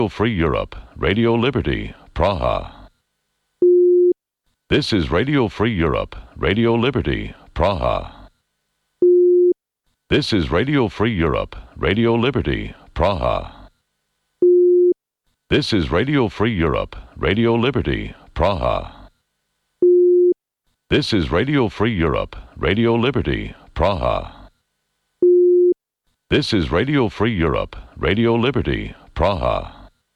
Free Europe, Radio Liberty, Praha. This is Radio Free Europe, Radio Liberty, Praha. This is Radio Free Europe, Radio Liberty, Praha. This is Radio Free Europe, Radio Liberty, Praha. This is Radio Free Europe, Radio Liberty, Praha. This is Radio Free Europe, Radio Liberty, Praha.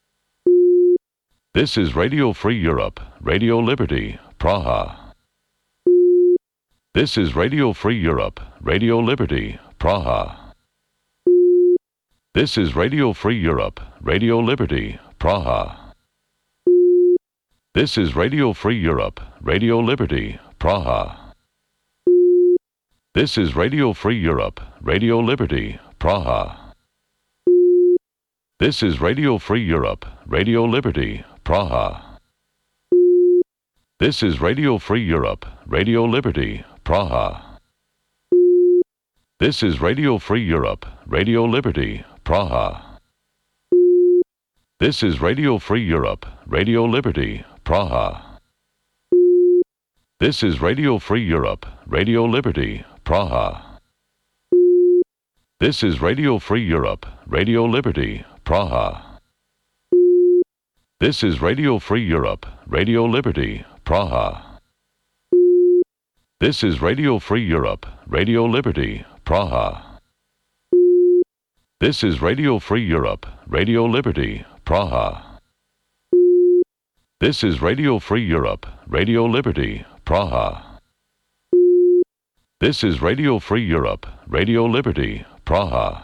This is Radio Free Europe, Radio Liberty, Praha. This is Radio Free Europe, Radio Liberty, Praha. This is Radio Free Europe, Radio Liberty, Praha. This is Radio Free Europe, Radio Liberty, Praha. This is Radio Free Europe, Radio Liberty, Praha. This is Radio Free Europe, Radio Liberty, Praha. This is Radio Free Europe, Radio Liberty, Praha. This is Radio Free Europe, Radio Liberty, Praha. This is Radio Free Europe, Radio Liberty, Praha. This is Radio Free Europe, Radio Liberty, Praha. This is Radio Free Europe, Radio Liberty, Praha. This is Radio Free Europe, Radio Liberty, Praha. This is Radio Free Europe, Radio Liberty, Praha. This is Radio Free Europe, Radio Liberty, Praha. This is Radio Free Europe, Radio Liberty, Praha. This is Radio Free Europe, Radio Liberty, Praha.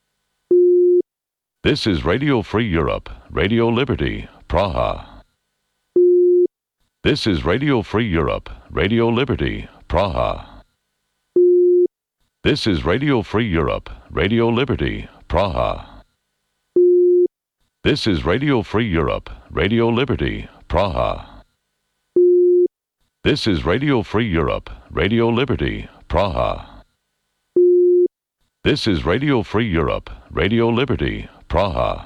This is Radio Free Europe, Radio Liberty, Praha. This is Radio Free Europe, Radio Liberty, Praha. This is Radio Free Europe, Radio Liberty, Praha. This is Radio Free Europe, Radio Liberty, Praha. This is Radio Free Europe, Radio Liberty, Praha. This is Radio Free Europe, Radio Liberty, Praha.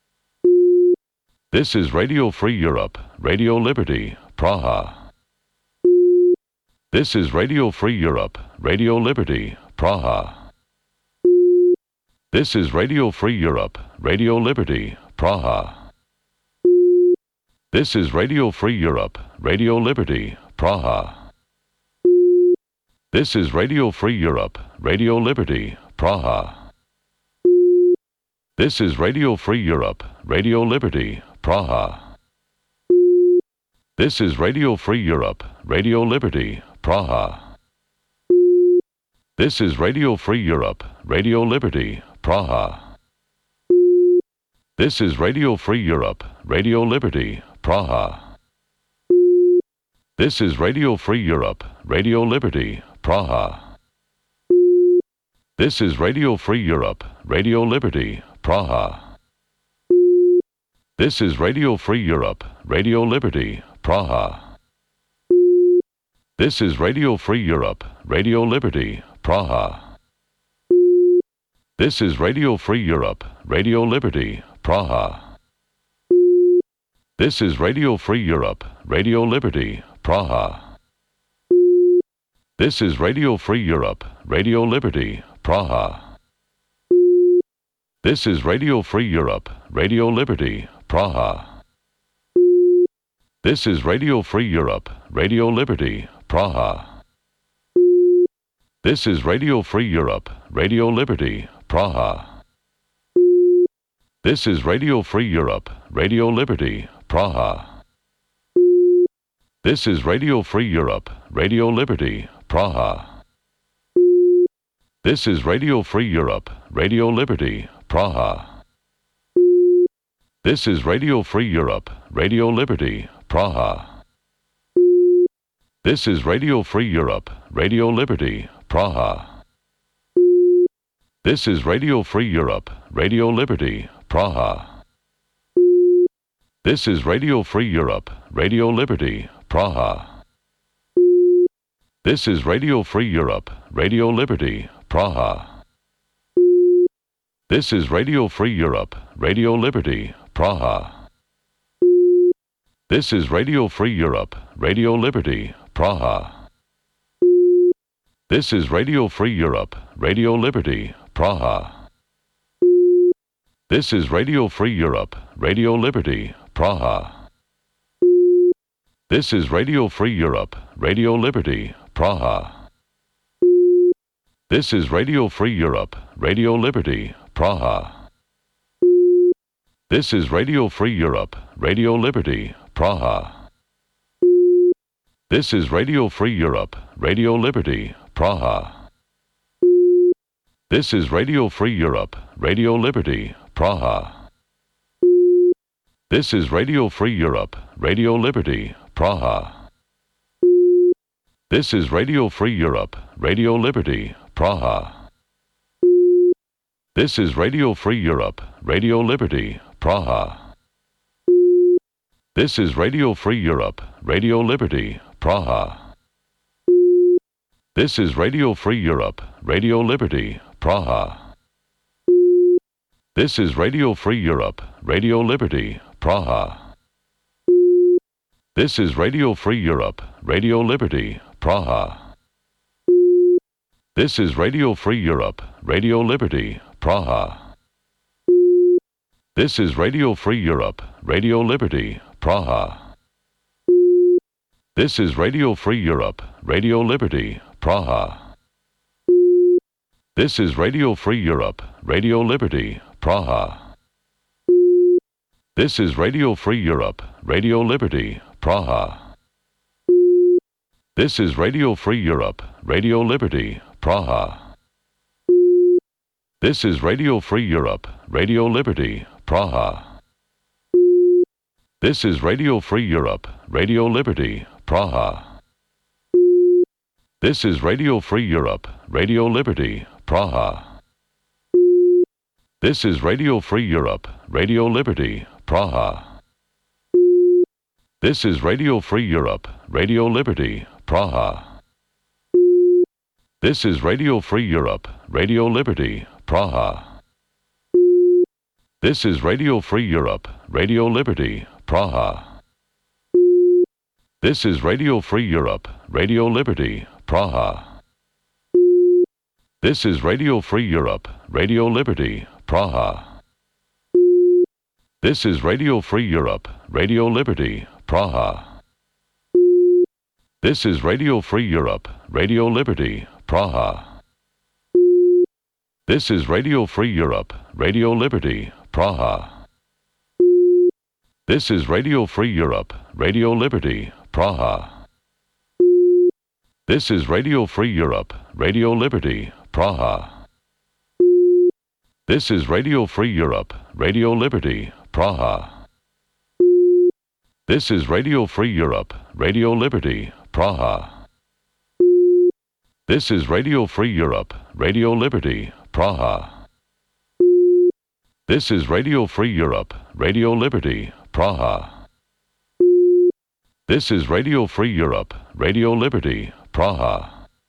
This is Radio Free Europe, Radio Liberty, Praha. This is Radio Free Europe, Radio Liberty, Praha. This is Radio Free Europe, Radio Liberty, Praha. This is Radio Free Europe, Radio Liberty, Praha. This is Radio Free Europe, Radio Liberty, Praha. This is Radio Free Europe, Radio Liberty, Praha. This is Radio Free Europe, Radio Liberty, Praha. This is Radio Free Europe, Radio Liberty, Praha. This is Radio Free Europe, Radio Liberty, Praha. This is Radio Free Europe, Radio Liberty, Praha. This is Radio Free Europe, Radio Liberty, Praha. This is Radio Free Europe, Radio Liberty, Praha. This is Radio Free Europe, Radio Liberty, Praha. This is Radio Free Europe, Radio Liberty, Praha. This is Radio Free Europe, Radio Liberty, Praha. This is Radio Free Europe, Radio Liberty, Praha. This is Radio Free Europe, Radio Liberty, Praha. This is Radio Free Europe, Radio Liberty, Praha. This is Radio Free Europe, Radio Liberty, Praha. This is Radio Free Europe, Radio Liberty, Praha. This is Radio Free Europe, Radio Liberty, Praha. This is Radio Free Europe, Radio Liberty, Praha. This is Radio Free Europe, Radio Liberty, Praha. This is Radio Free Europe, Radio Liberty, Praha. This is Radio Free Europe, Radio Liberty, Praha. This is Radio Free Europe, Radio Liberty, Praha. This is Radio Free Europe, Radio Liberty, Praha. This is Radio Free Europe, Radio Liberty, Praha. Praha. This is Radio Free Europe, Radio Liberty, Praha. This is Radio Free Europe, Radio Liberty, Praha. This is Radio Free Europe, Radio Liberty, Praha. This is Radio Free Europe, Radio Liberty, Praha. This is Radio Free Europe, Radio Liberty, Praha. This is Radio Free Europe, Radio Liberty, Praha. This is Radio Free Europe, Radio Liberty, Praha. This is Radio Free Europe, Radio Liberty, Praha. This is Radio Free Europe, Radio Liberty, Praha. This is Radio Free Europe, Radio Liberty, Praha. This is Radio Free Europe, Radio Liberty, Praha. This is Radio Free Europe, Radio Liberty, Praha. This is Radio Free Europe, Radio Liberty, Praha. This is Radio Free Europe, Radio Liberty, Praha. This is Radio Free Europe, Radio Liberty, Praha. This is Radio Free Europe, Radio Liberty, Praha. This is Radio Free Europe, Radio Liberty, Praha. This is Radio Free Europe, Radio Liberty, Praha. This is Radio Free Europe, Radio Liberty, Praha. This is Radio Free Europe, Radio Liberty, Praha. This is Radio Free Europe, Radio Liberty, Praha. This is Radio Free Europe, Radio Liberty, Praha. This is Radio Free Europe, Radio Liberty, Praha. This is Radio Free Europe, Radio Liberty, Praha. This is Radio Free Europe, Radio Liberty, Praha. This is Radio Free Europe, Radio Liberty, Praha. This is Radio Free Europe, Radio Liberty, Praha. This is Radio Free Europe, Radio Liberty, Praha. This is Radio Free Europe, Radio Liberty, Praha. This is Radio Free Europe, Radio Liberty, Praha. This is Radio Free Europe, Radio Liberty, Praha. This is Radio Free Europe, Radio Liberty, Praha. This is Radio Free Europe, Radio Liberty, Praha. This is Radio Free Europe, Radio Liberty, Praha. This is Radio Free Europe, Radio Liberty, Praha. This is Radio Free Europe, Radio Liberty, Praha. This is Radio Free Europe, Radio Liberty, Praha. This is Radio Free Europe, Radio Liberty, Praha. This is Radio Free Europe, Radio Liberty, Praha. This is Radio Free Europe, Radio Liberty, Praha.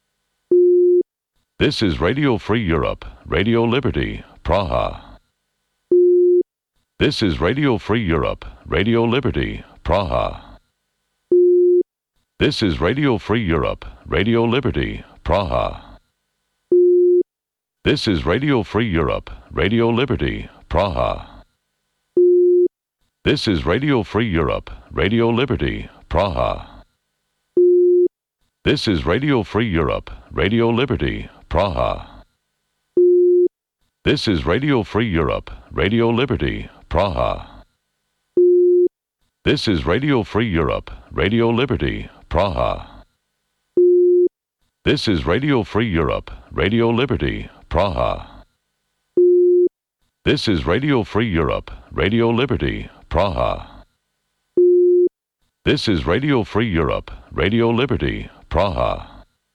This is Radio Free Europe, Radio Liberty, Praha. This is Radio Free Europe, Radio Liberty, Praha. This is Radio Free Europe, Radio Liberty, Praha. This is Radio Free Europe, Radio Liberty, Praha. This is Radio Free Europe, Radio Liberty, Praha. This is Radio Free Europe, Radio Liberty, Praha. This is Radio Free Europe, Radio Liberty, Praha. This is Radio Free Europe, Radio Liberty, Praha. This is Radio Free Europe, Radio Liberty, Praha. This is Radio Free Europe, Radio Liberty, Praha. This is Radio Free Europe, Radio Liberty, Praha.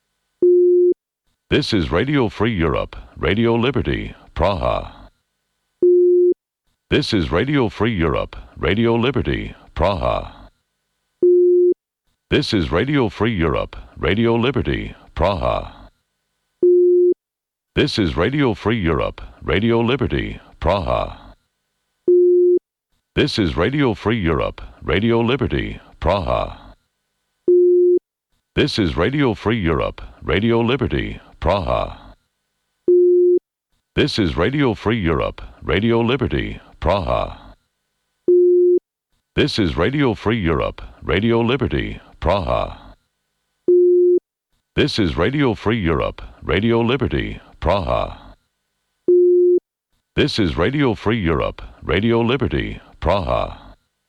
This is Radio Free Europe, Radio Liberty, Praha. This is Radio Free Europe, Radio Liberty, Praha. This is Radio Free Europe, Radio Liberty, Praha. This is Radio Free Europe, Radio Liberty, Praha. This is Radio Free Europe, Radio Liberty, Praha. This is Radio Free Europe, Radio Liberty, Praha. This is Radio Free Europe, Radio Liberty, Praha. This is Radio Free Europe, Radio Liberty, Praha. This is Radio Free Europe, Radio Liberty, Praha. This is Radio Free Europe, Radio Liberty, Praha.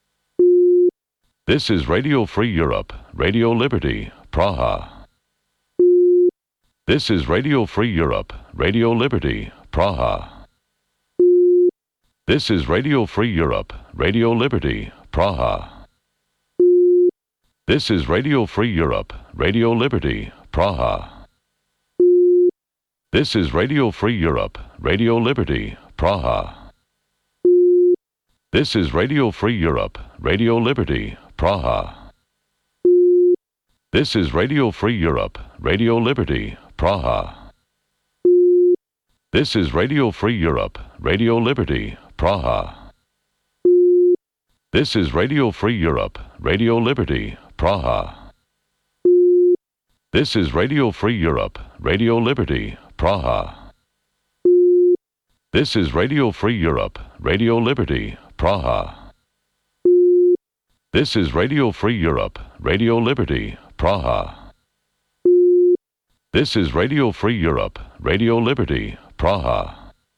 This is Radio Free Europe, Radio Liberty, Praha. This is Radio Free Europe, Radio Liberty, Praha. This is Radio Free Europe, Radio Liberty, Praha. This is Radio Free Europe, Radio Liberty, Praha. This is Radio Free Europe, Radio Liberty, Praha. This is Radio Free Europe, Radio Liberty, Praha. This is Radio Free Europe, Radio Liberty, Praha. This is Radio Free Europe, Radio Liberty, Praha. This is Radio Free Europe, Radio Liberty, Praha. This is Radio Free Europe, Radio Liberty, Praha. This is Radio Free Europe, Radio Liberty, Praha. This is Radio Free Europe, Radio Liberty, Praha. This is Radio Free Europe, Radio Liberty, Praha.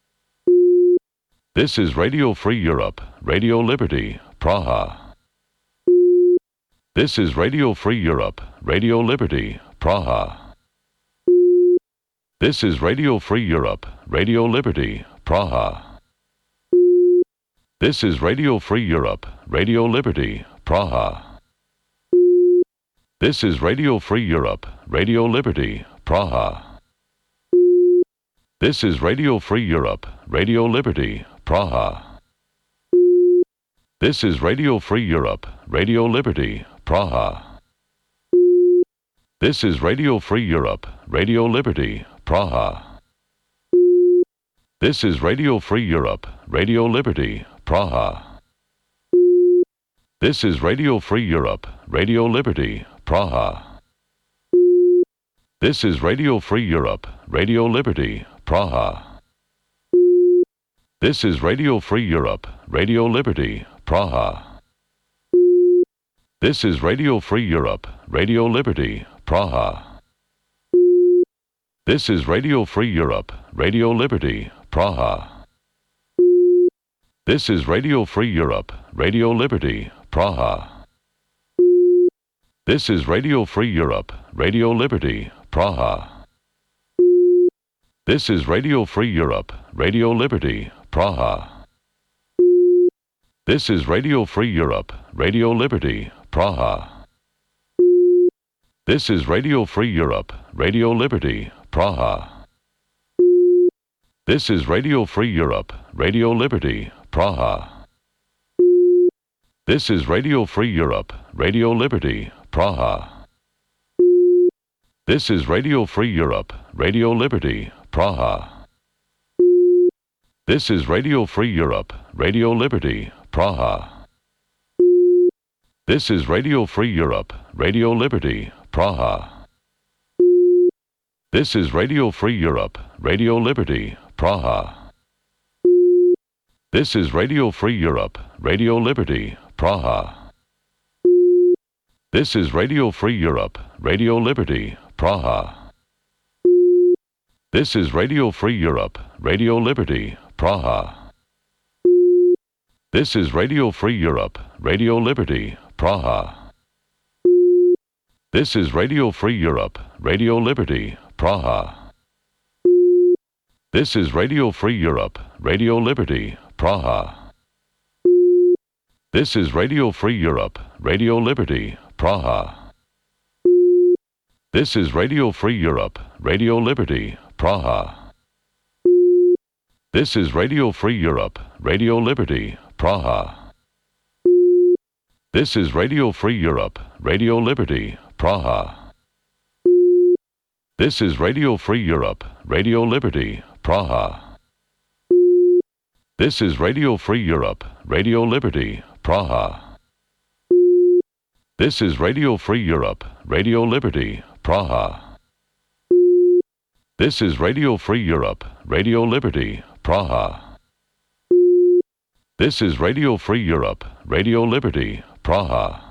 This is Radio Free Europe, Radio Liberty, Praha. This is Radio Free Europe, Radio Liberty, Praha. This is Radio Free Europe, Radio Liberty, Praha. This is Radio Free Europe, Radio Liberty, Praha. This is Radio Free Europe, Radio Liberty, Praha. This is Radio Free Europe, Radio Liberty, Praha. This is Radio Free Europe, Radio Liberty, Praha. This is Radio Free Europe, Radio Liberty, Praha. This is Radio Free Europe, Radio Liberty, Praha. This is Radio Free Europe, Radio Liberty, Praha. This is Radio Free Europe, Radio Liberty, Praha. This is Radio Free Europe, Radio Liberty, Praha. This is Radio Free Europe, Radio Liberty, Praha. This is Radio Free Europe, Radio Liberty, Praha. This is Radio Free Europe, Radio Liberty, Praha. This is Radio Free Europe, Radio Liberty, Praha. This is Radio Free Europe, Radio Liberty, Praha. This is Radio Free Europe, Radio Liberty, Praha. This is Radio Free Europe, Radio Liberty, Praha. This is Radio Free Europe, Radio Liberty, Praha. This is Radio Free Europe, Radio Liberty, Praha. This is Radio Free Europe, Radio Liberty, Praha. This is Radio Free Europe, Radio Liberty, Praha. This is Radio Free Europe, Radio Liberty, Praha. This is Radio Free Europe, Radio Liberty, Praha. This is Radio Free Europe, Radio Liberty, Praha. This is Radio Free Europe, Radio Liberty, Praha. This is Radio Free Europe, Radio Liberty, Praha. This is Radio Free Europe, Radio Liberty, Praha. This is Radio Free Europe, Radio Liberty, Praha. This is Radio Free Europe, Radio Liberty, Praha. This is Radio Free Europe, Radio Liberty, Praha. This is Radio Free Europe, Radio Liberty, Praha. This is Radio Free Europe, Radio Liberty, Praha. This is Radio Free Europe, Radio Liberty, Praha. This is Radio Free Europe, Radio Liberty, Praha. This is Radio Free Europe, Radio Liberty, Praha. This is Radio Free Europe, Radio Liberty, Praha. This is Radio Free Europe, Radio Liberty, Praha. This is Radio Free Europe, Radio Liberty, Praha.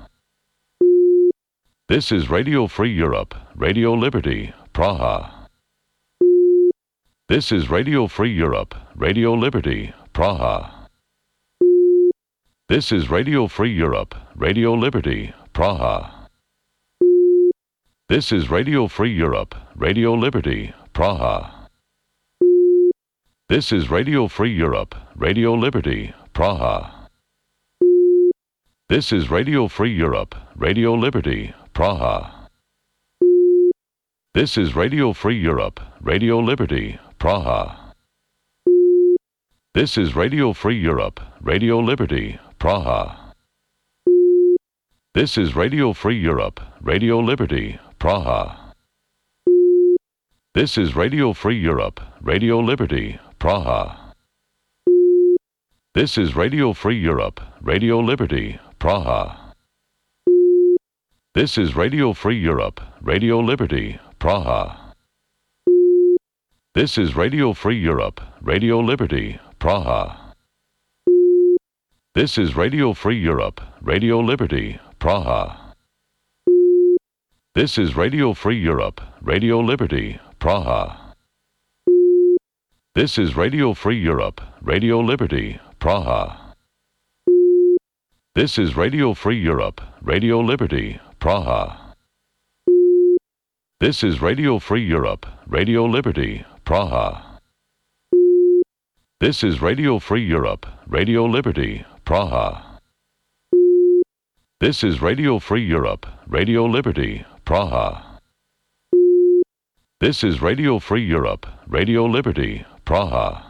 This is Radio Free Europe, Radio Liberty, Praha. This is Radio Free Europe, Radio Liberty, Praha. This is Radio Free Europe, Radio Liberty, Praha. This is Radio Free Europe, Radio Liberty, Praha. This is Radio Free Europe, Radio Liberty, Praha. This is Radio Free Europe, Radio Liberty, Praha. This is Radio Free Europe, Radio Liberty, Praha. This is Radio Free Europe, Radio Liberty, Praha. This is Radio Free Europe, Radio Liberty, Praha. This is Radio Free Europe, Radio Liberty, Praha. This is Radio Free Europe, Radio Liberty, Praha. This is Radio Free Europe, Radio Liberty, Praha. This is Radio Free Europe, Radio Liberty, Praha. This is Radio Free Europe, Radio Liberty, Praha. This is Radio Free Europe, Radio Liberty, Praha. This is Radio Free Europe, Radio Liberty, Praha. This is Radio Free Europe, Radio Liberty, Praha. This is Radio Free Europe, Radio Liberty, Praha. This is Radio Free Europe, Radio Liberty, Praha. This is Radio Free Europe, Radio Liberty, Praha. This is Radio Free Europe, Radio Liberty, Praha.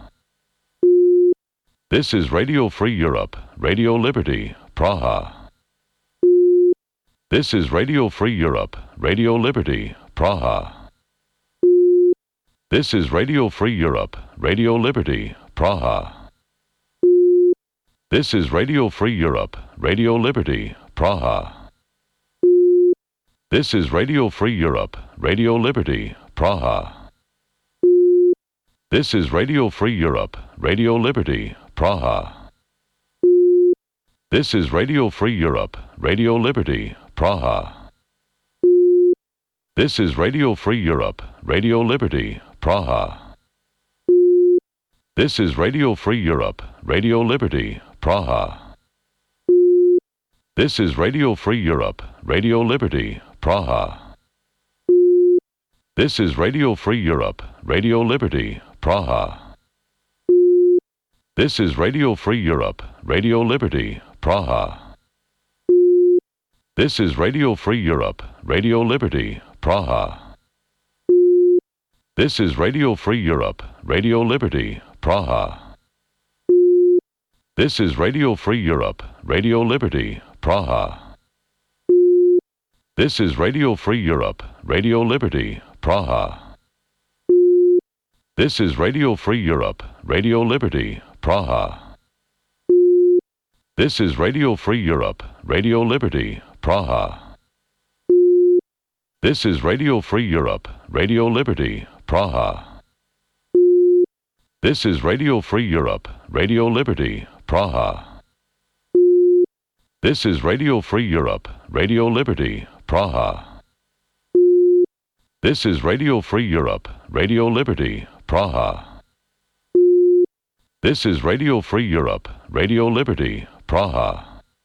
This is Radio Free Europe, Radio Liberty, Praha. This is Radio Free Europe, Radio Liberty, Praha. This is Radio Free Europe, Radio Liberty, Praha. This is Radio Free Europe, Radio Liberty, Praha. This is Radio Free Europe, Radio Liberty, Praha. This is Radio Free Europe, Radio Liberty, Praha. This is Radio Free Europe, Radio Liberty, Praha. This is Radio Free Europe, Radio Liberty, Praha. This is Radio Free Europe, Radio Liberty, Praha. This is Radio Free Europe, Radio Liberty, Praha. This is Radio Free Europe, Radio Liberty, Praha. This is Radio Free Europe, Radio Liberty, Praha. This is Radio Free Europe, Radio Liberty, Praha. This is Radio Free Europe, Radio Liberty, Praha. This is Radio Free Europe, Radio Liberty, Praha. This is Radio Free Europe, Radio Liberty, Praha. This is Radio Free Europe, Radio Liberty, Praha. This is Radio Free Europe, Radio Liberty, Praha. This is Radio Free Europe, Radio Liberty, Praha. This is Radio Free Europe, Radio Liberty, Praha. This is Radio Free Europe, Radio Liberty, Praha. This is Radio Free Europe, Radio Liberty, Praha. This is Radio Free Europe, Radio Liberty, Praha.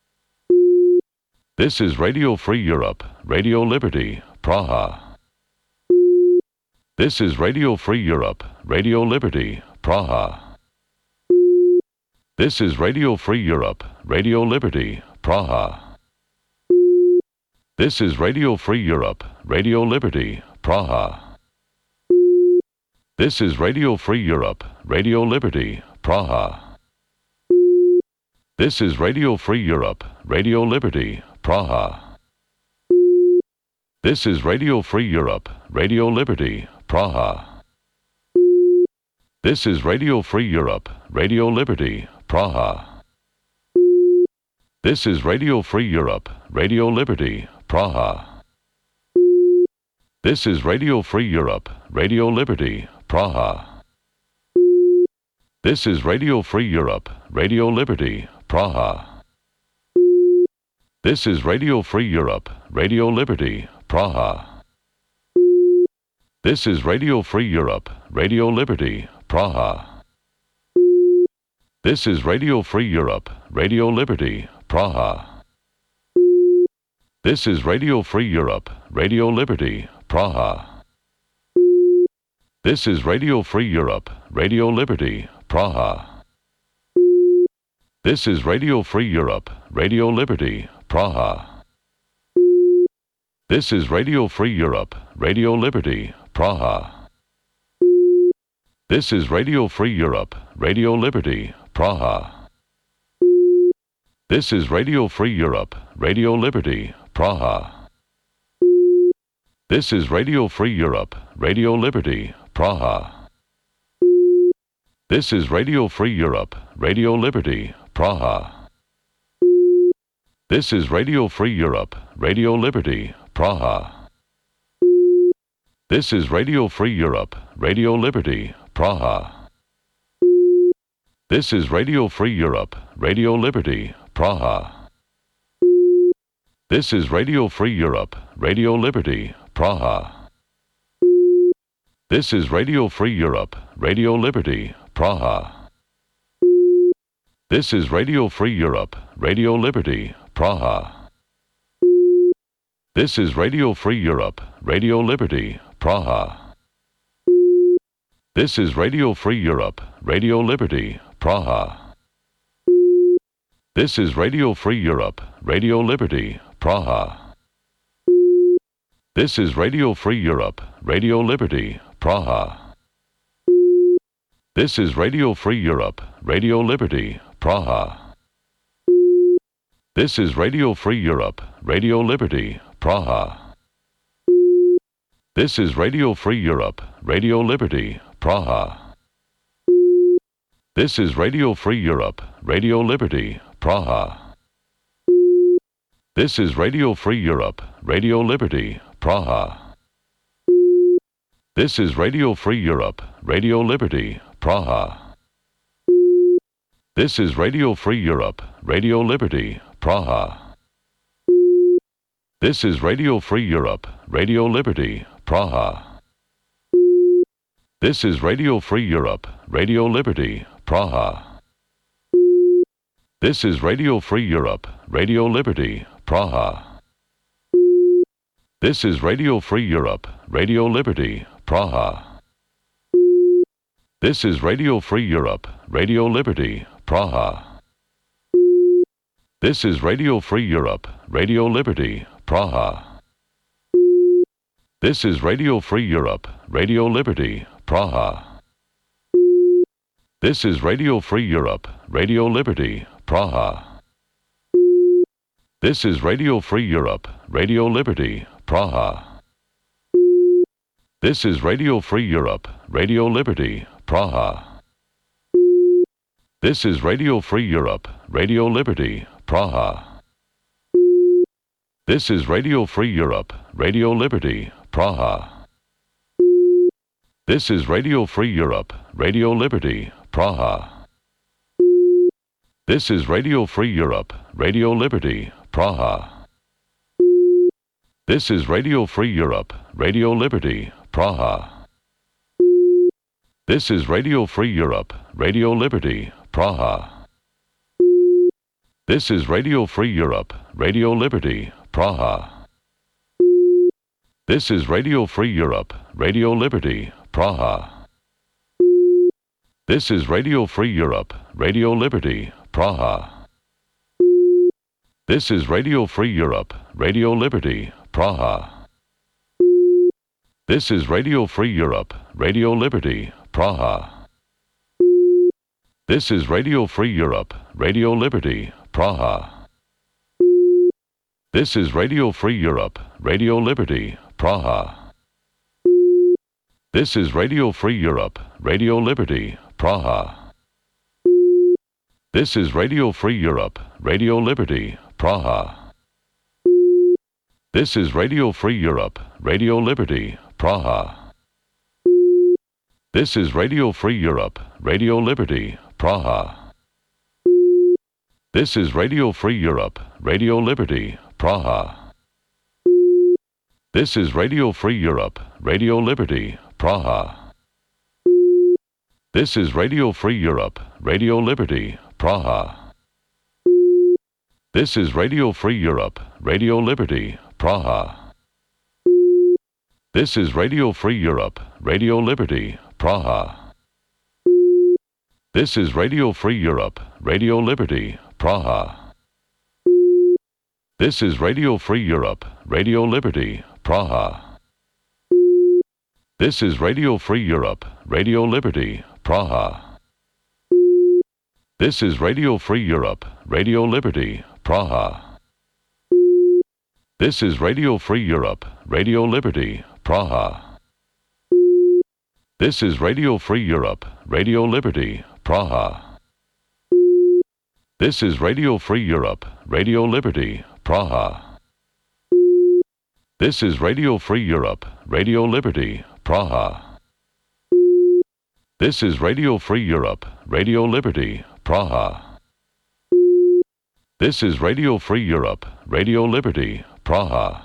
This is Radio Free Europe, Radio Liberty, Praha. This is Radio Free Europe, Radio Liberty, Praha. This is Radio Free Europe, Radio Liberty, Praha. This is Radio Free Europe, Radio Liberty, Praha. This is Radio Free Europe, Radio Liberty, Praha. This is Radio Free Europe, Radio Liberty, Praha. This is Radio Free Europe, Radio Liberty, Praha. This is Radio Free Europe, Radio Liberty, Praha. This is Radio Free Europe, Radio Liberty, Praha. This is Radio Free Europe, Radio Liberty, Praha. This is Radio Free Europe, Radio Liberty, Praha. This is Radio Free Europe, Radio Liberty, Praha. This is Radio Free Europe, Radio Liberty, Praha. This is Radio Free Europe, Radio Liberty, Praha. This is Radio Free Europe, Radio Liberty, Praha. This is Radio Free Europe, Radio Liberty, Praha. This is Radio Free Europe, Radio Liberty, Praha. This is Radio Free Europe, Radio Liberty, Praha. This is Radio Free Europe, Radio Liberty, Praha. This is Radio Free Europe, Radio Liberty, Praha. This is Radio Free Europe, Radio Liberty, Praha. This is Radio Free Europe, Radio Liberty, Praha. This is Radio Free Europe, Radio Liberty, Praha. This is Radio Free Europe, Radio Liberty, Praha. This is Radio Free Europe, Radio Liberty, Praha. This is Radio Free Europe, Radio Liberty, Praha. This is Radio Free Europe, Radio Liberty, Praha. This is Radio Free Europe, Radio Liberty, Praha. This is Radio Free Europe, Radio Liberty, Praha. This is Radio Free Europe, Radio Liberty, Praha. This is Radio Free Europe, Radio Liberty, Praha. This is Radio Free Europe, Radio Liberty, Praha. This is Radio Free Europe, Radio Liberty, Praha. This is Radio Free Europe, Radio Liberty, Praha. This is Radio Free Europe, Radio Liberty, Praha. This is Radio Free Europe, Radio Liberty, Praha. This is Radio Free Europe, Radio Liberty, Praha. This is Radio Free Europe, Radio Liberty, Praha. This is Radio Free Europe, Radio Liberty, Praha. This is Radio Free Europe, Radio Liberty, Praha. This is Radio Free Europe, Radio Liberty, Praha. This is Radio Free Europe, Radio Liberty, Praha. This is Radio Free Europe, Radio Liberty, Praha. This is Radio Free Europe, Radio Liberty, Praha. This is Radio Free Europe, Radio Liberty, Praha. This is Radio Free Europe, Radio Liberty, Praha. This is Radio Free Europe, Radio Liberty, Praha. This is Radio Free Europe, Radio Liberty, Praha. This is Radio Free Europe, Radio Liberty, Praha. This is Radio Free Europe, Radio Liberty, Praha. This is Radio Free Europe, Radio Liberty, Praha. This is Radio Free Europe, Radio Liberty, Praha. This is Radio Free Europe, Radio Liberty, Praha. This is Radio Free Europe, Radio Liberty, Praha. This is Radio Free Europe, Radio Liberty, Praha. This is Radio Free Europe, Radio Liberty, Praha. This is Radio Free Europe, Radio Liberty, Praha. This is Radio Free Europe, Radio Liberty, Praha. This is Radio Free Europe, Radio Liberty, Praha. This is Radio Free Europe, Radio Liberty, Praha. This is Radio Free Europe, Radio Liberty, Praha. This is Radio Free Europe, Radio Liberty, Praha. This is Radio Free Europe, Radio Liberty, Praha. This is Radio Free Europe, Radio Liberty, Praha. This is Radio Free Europe, Radio Liberty, Praha. This is Radio Free Europe, Radio Liberty, Praha. This is Radio Free Europe, Radio Liberty, Praha. This is Radio Free Europe, Radio Liberty, Praha. This is Radio Free Europe, Radio Liberty, Praha. This is Radio Free Europe, Radio Liberty, Praha. This is Radio Free Europe, Radio Liberty, Praha. This is Radio Free Europe, Radio Liberty, Praha. This is Radio Free Europe, Radio Liberty, Praha. This is Radio Free Europe, Radio Liberty, Praha. This is Radio Free Europe, Radio Liberty, Praha. This is Radio Free Europe, Radio Liberty, Praha. This is Radio Free Europe, Radio Liberty, Praha. This is Radio Free Europe, Radio Liberty, Praha. This is Radio Free Europe, Radio Liberty, Praha. This is Radio Free Europe, Radio Liberty, Praha. This is Radio Free Europe, Radio Liberty, Praha.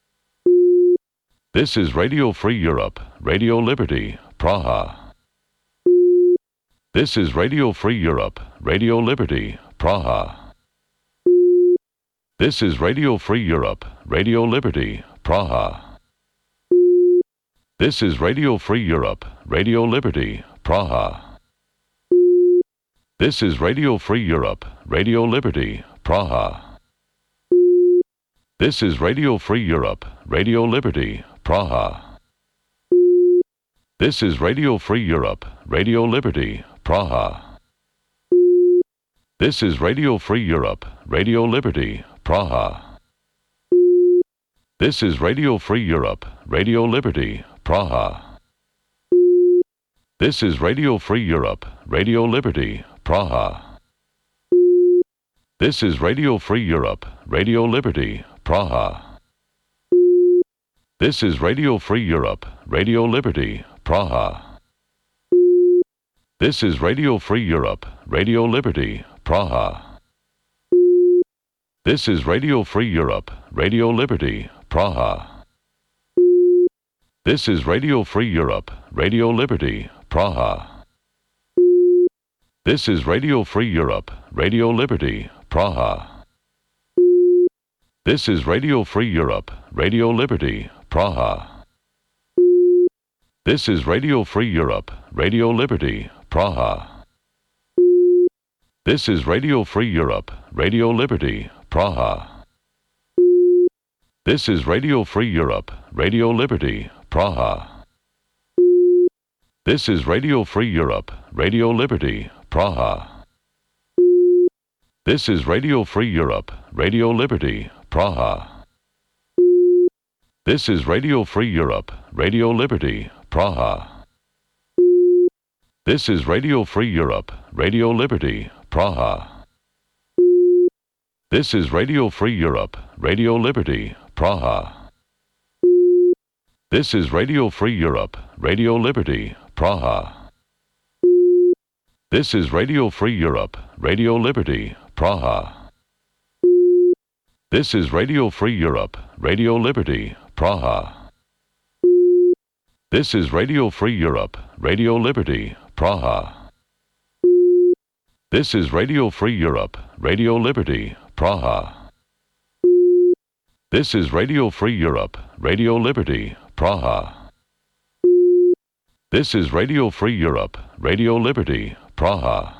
This is Radio Free Europe, Radio Liberty, Praha. This is Radio Free Europe, Radio Liberty, Praha. This is Radio Free Europe, Radio Liberty, Praha. This is Radio Free Europe, Radio Liberty, Praha. This is Radio Free Europe, Radio Liberty, Praha. This is Radio Free Europe, Radio Liberty, Praha. This is Radio Free Europe, Radio Liberty, Praha. This is Radio Free Europe, Radio Liberty, Praha. This is Radio Free Europe, Radio Liberty, Praha. This is Radio Free Europe, Radio Liberty, Praha. This is Radio Free Europe, Radio Liberty, Praha. This is Radio Free Europe, Radio Liberty, Praha. This is Radio Free Europe, Radio Liberty, Praha. This is Radio Free Europe, Radio Liberty, Praha. This is Radio Free Europe, Radio Liberty, Praha. This is Radio Free Europe, Radio Liberty, Praha. This is Radio Free Europe, Radio Liberty, Praha. This is Radio Free Europe, Radio Liberty, Praha. This is Radio Free Europe, Radio Liberty, Praha. This is Radio Free Europe, Radio Liberty, Praha. This is Radio Free Europe, Radio Liberty, Praha. This is Radio Free Europe, Radio Liberty, Praha. This is Radio Free Europe, Radio Liberty, Praha. This is Radio Free Europe, Radio Liberty, Praha. This is Radio Free Europe, Radio Liberty, Praha. This is Radio Free Europe, Radio Liberty, Praha. This is Radio Free Europe, Radio Liberty, Praha. This is Radio Free Europe, Radio Liberty, Praha. This is Radio Free Europe, Radio Liberty, Praha. This is Radio Free Europe, Radio Liberty, Praha. This is Radio Free Europe, Radio Liberty, Praha. This is Radio Free Europe, Radio Liberty, Praha.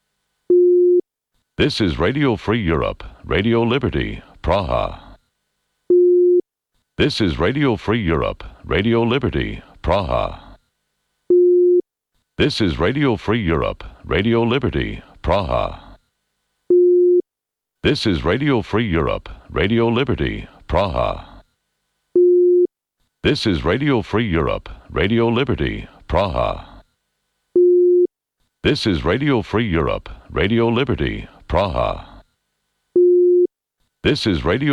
This is Radio Free Europe, Radio Liberty, Praha. This is Radio Free Europe, Radio Liberty, Praha. This is Radio Free Europe, Radio Liberty, Praha. This is Radio Free Europe, Radio Liberty, Praha. This is Radio Free Europe, Radio Liberty, Praha. This is Radio Free Europe, Radio Liberty, Praha. This is Radio